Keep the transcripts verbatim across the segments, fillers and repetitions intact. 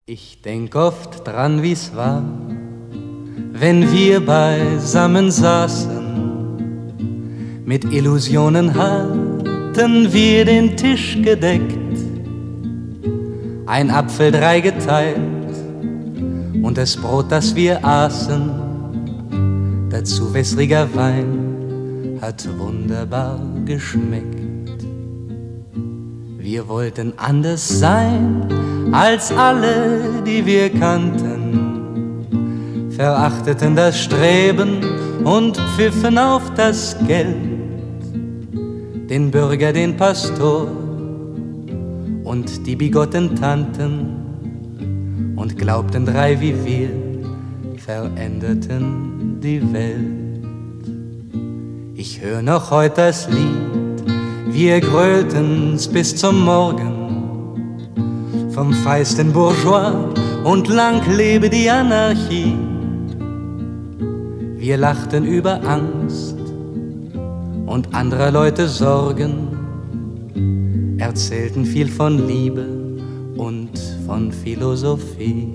Ich denk oft dran, wie's war, wenn wir beisammen saßen. Mit Illusionen hatten wir den Tisch gedeckt, ein Apfel drei geteilt und das Brot, das wir aßen. Dazu wässriger Wein hat wunderbar geschmeckt. Wir wollten anders sein als alle, die wir kannten, verachteten das Streben und pfiffen auf das Geld, den Bürger, den Pastor und die bigotten Tanten, und glaubten, drei wie wir veränderten die Welt. Ich hör noch heut das Lied, wir grölten's bis zum Morgen, vom feisten Bourgeois und lang lebe die Anarchie. Wir lachten über Angst und anderer Leute Sorgen, erzählten viel von Liebe und von Philosophie.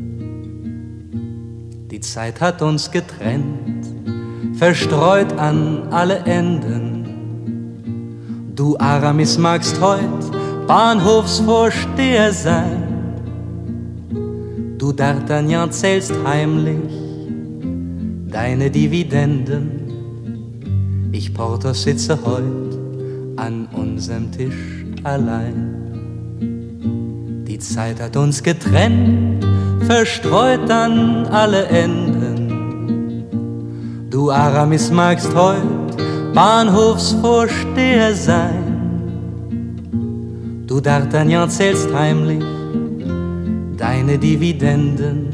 Die Zeit hat uns getrennt, verstreut an alle Enden. Du Aramis magst heut Bahnhofsvorsteher sein, du D'Artagnan zählst heimlich deine Dividenden. Ich Porthos sitze heut an unserem Tisch allein. Die Zeit hat uns getrennt, verstreut an alle Enden. Du Aramis magst heut Bahnhofsvorsteher sein, du D'Artagnan zählst heimlich deine Dividenden.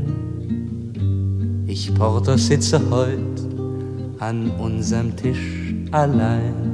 Ich Porthos sitze heut an unserem Tisch allein.